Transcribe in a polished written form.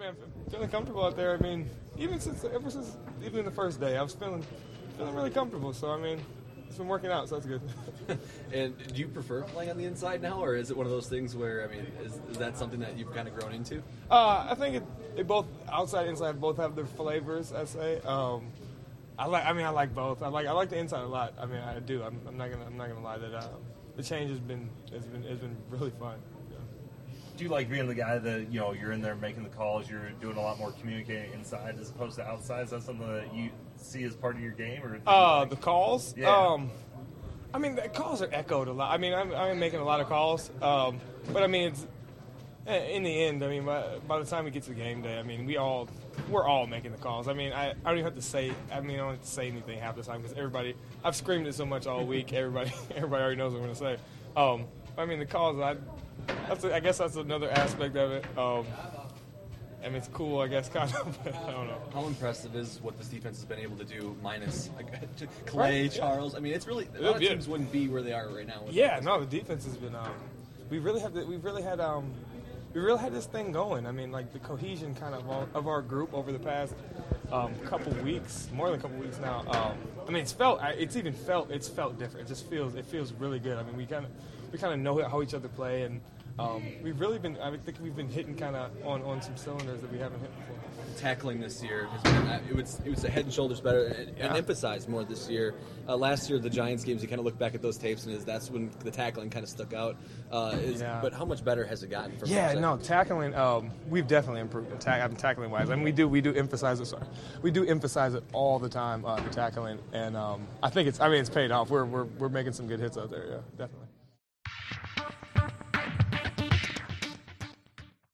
man, feeling comfortable out there. I mean, ever since the first day, I was feeling really comfortable. So I mean, it's been working out, so that's good. And do you prefer playing on the inside now, or is it one of those things where, I mean, is that something that you've kind of grown into? I think it both outside and inside both have their flavors. I say. I like both. I like the inside a lot. I mean, I do. I'm not gonna lie that the change has been really fun. Yeah. Do you like being the guy that you're in there making the calls? You're doing a lot more communicating inside as opposed to outside. Is that something that you see as part of your game, or the calls? Yeah. I mean, the calls are echoed a lot. I mean, I'm making a lot of calls, but I mean, it's in the end. I mean, by the time we get to game day, I mean, we're all making the calls. I mean, I don't even have to say. I mean, I don't have to say anything half the time because everybody. I've screamed it so much all week. Everybody already knows what I'm going to say. I mean, the calls. I guess that's another aspect of it. I mean, it's cool, I guess, kind of, but I don't know. How impressive is what this defense has been able to do minus Clay, Charles? I mean, it's really, a lot of teams wouldn't be where they are right now. Yeah, no, the defense has been, we really had this thing going. I mean, like the cohesion kind of our group over the past couple weeks, more than a couple weeks now. I mean, it's felt different. It feels really good. I mean, we kind of know how each other play, and we've really been. I think we've been hitting kind of on some cylinders that we haven't hit before. Tackling this year has been, it was a head and shoulders better and emphasized more this year. Last year, the Giants games, you kind of look back at those tapes, and that's when the tackling kind of stuck out. But how much better has it gotten? From tackling. We've definitely improved tackling wise. I mean, we do emphasize it. Sorry, we do emphasize it all the time. The tackling, and I think it's paid off. We're making some good hits out there. Yeah, definitely.